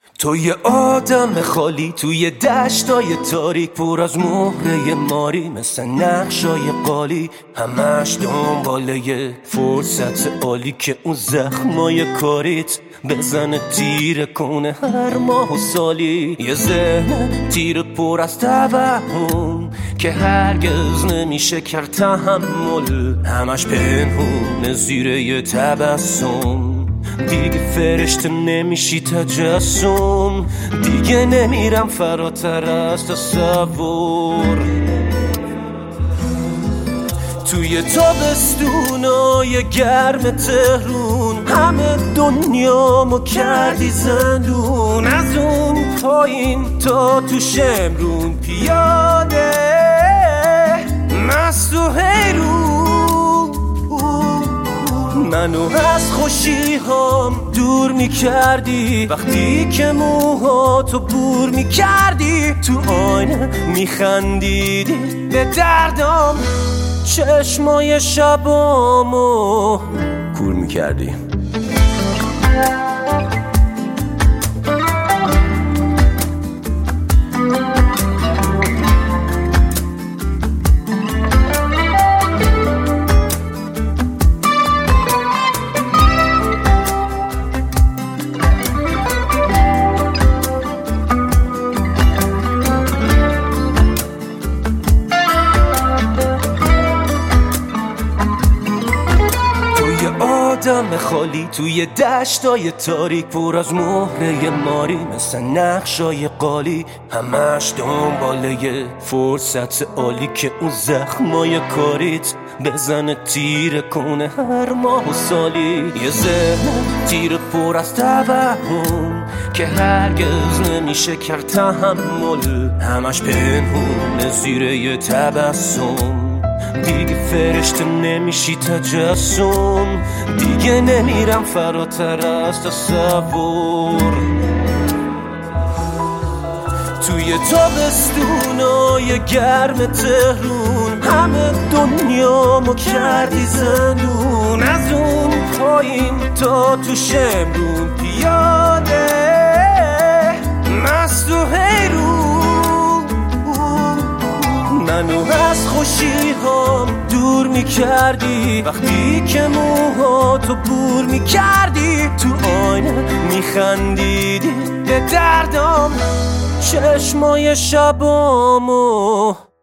تو یه آدم خالی توی دشتای تاریک، پر از مهره ماری مثل نقشای قالی، همش دنباله یه فرصت عالی که اون زخمای کاریت بزنه تیره کنه هر ماه و سالی. یه ذهن تیره پر از توهم که هرگز نمیشه کرد تحمل، همش پنهونه زیر یه تبسم. دیگه فرشته نمیشی تجسم، دیگه نمیرم فراتر از تصور. توی تابستونای گرم تهرون همه دنیامو کردی زندون، از اون پایین تا تو شمرون پیاده مست و حیرون. منو از خوشی هم دور میکردی وقتی که موهاتو بور میکردی، تو آینه میخندیدی به دردام، چشمای شبامو کور میکردی. آدم خالی توی دشتای تاریک، پر از مهره ماری مثل نقشای قالی، همش دنباله یه فرصت عالی که اون زخمای کاریت بزنه تیره کنه هر ماه و سالی. یه ذهن تیره پر از توهم که هرگز نمیشه کرد تحمل، همش پنهونه زیر یه تبسم. دیگه فرشته نمیشی تجسم، دیگه نمیرم فراتر از تصور. توی تابستونای گرم تهرون همه دنیامو کردی زندون، از اون پایین تا تو شمرون پیاده مست و حیرون. منو از خوشی هم دور میکردی وقتی که موهاتو بور میکردی، تو آینه میخندیدی به دردام، چشمای شبامو